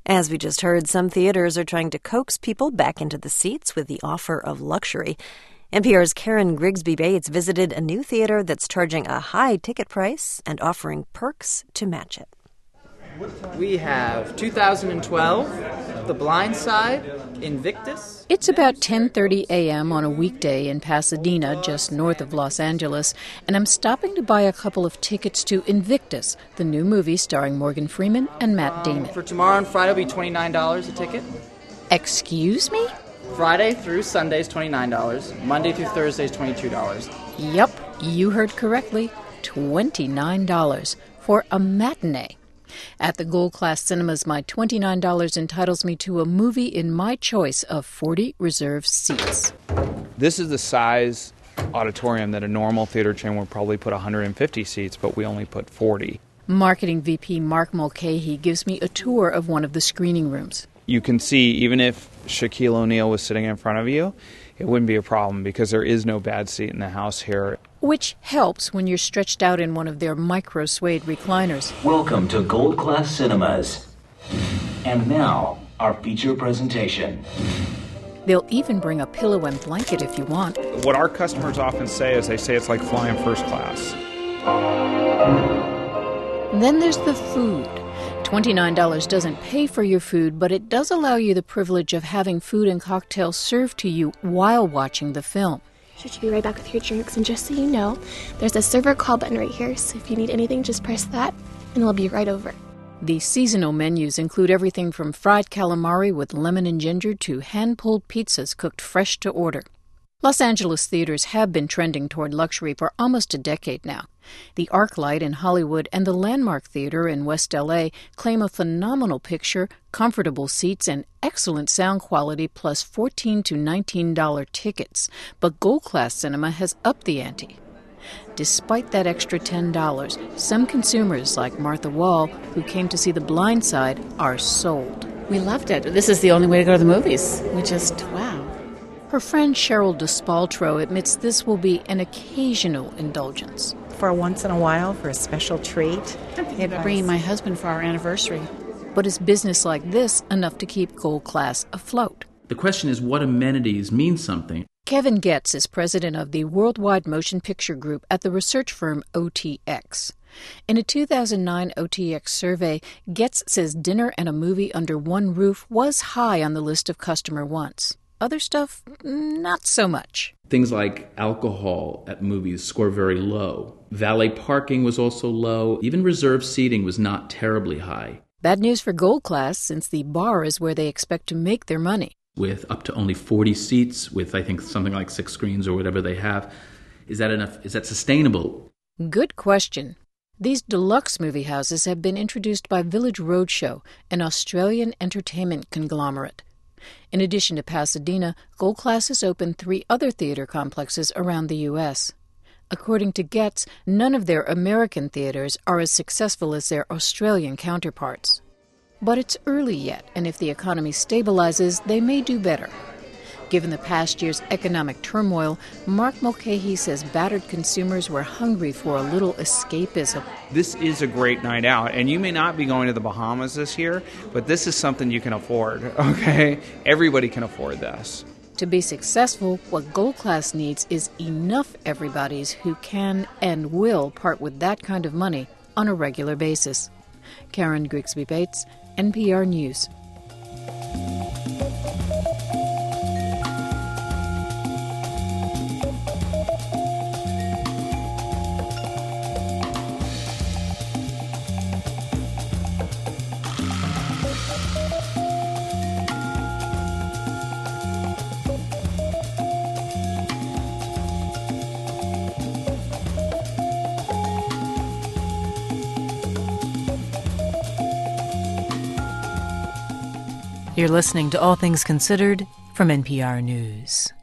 As we just heard, some theaters are trying to coax people back into the seats with the offer of luxury. NPR's Karen Grigsby Bates visited a new theater that's charging a high ticket price and offering perks to match it. We have 2012, The Blind Side, Invictus. It's about 10:30 a.m. on a weekday in Pasadena, just north of Los Angeles, and I'm stopping to buy a couple of tickets to Invictus, the new movie starring Morgan Freeman and Matt Damon. For tomorrow and Friday, it'll be $29 a ticket. Excuse me? Friday through Sunday is $29. Monday through Thursday is $22. Yep, you heard correctly. $29 for a matinee. At the Gold Class Cinemas, my $29 entitles me to a movie in my choice of 40 reserved seats. This is the size auditorium that a normal theater chain would probably put 150 seats, but we only put 40. Marketing VP Mark Mulcahy gives me a tour of one of the screening rooms. You can see, even if Shaquille O'Neal was sitting in front of you, it wouldn't be a problem because there is no bad seat in the house here. Which helps when you're stretched out in one of their micro-suede recliners. Welcome to Gold Class Cinemas. And now, our feature presentation. They'll even bring a pillow and blanket if you want. What our customers often say is they say it's like flying first class. Then there's the food. $29 doesn't pay for your food, but it does allow you the privilege of having food and cocktails served to you while watching the film. She should be right back with your drinks, and just so you know, there's a server call button right here, so if you need anything, just press that, and it'll be right over. The seasonal menus include everything from fried calamari with lemon and ginger to hand-pulled pizzas cooked fresh to order. Los Angeles theaters have been trending toward luxury for almost a decade now. The ArcLight in Hollywood and the Landmark Theater in West L.A. claim a phenomenal picture, comfortable seats, and excellent sound quality plus $14 to $19 tickets. But Gold Class Cinema has upped the ante. Despite that extra $10, some consumers, like Martha Wall, who came to see The Blind Side, are sold. We loved it. This is the only way to go to the movies. We just, wow. Her friend Cheryl DeSpaltro admits this will be an occasional indulgence. For once in a while, for a special treat. I'm bringing my husband for our anniversary. But is business like this enough to keep Gold Class afloat? The question is, what amenities mean something? Kevin Getz is president of the Worldwide Motion Picture Group at the research firm OTX. In a 2009 OTX survey, Getz says dinner and a movie under one roof was high on the list of customer wants. Other stuff, not so much. Things like alcohol at movies score very low. Valet parking was also low. Even reserved seating was not terribly high. Bad news for Gold Class, since the bar is where they expect to make their money. With up to only 40 seats, with I think something like 6 screens or whatever they have, is that enough? Is that sustainable? Good question. These deluxe movie houses have been introduced by Village Roadshow, an Australian entertainment conglomerate. In addition to Pasadena, Gold Class has opened 3 other theater complexes around the U.S. According to Getz, none of their American theaters are as successful as their Australian counterparts. But it's early yet, and if the economy stabilizes, they may do better. Given the past year's economic turmoil, Mark Mulcahy says battered consumers were hungry for a little escapism. This is a great night out, and you may not be going to the Bahamas this year, but this is something you can afford, okay? Everybody can afford this. To be successful, what Gold Class needs is enough everybodies who can and will part with that kind of money on a regular basis. Karen Grigsby Bates, NPR News. You're listening to All Things Considered from NPR News.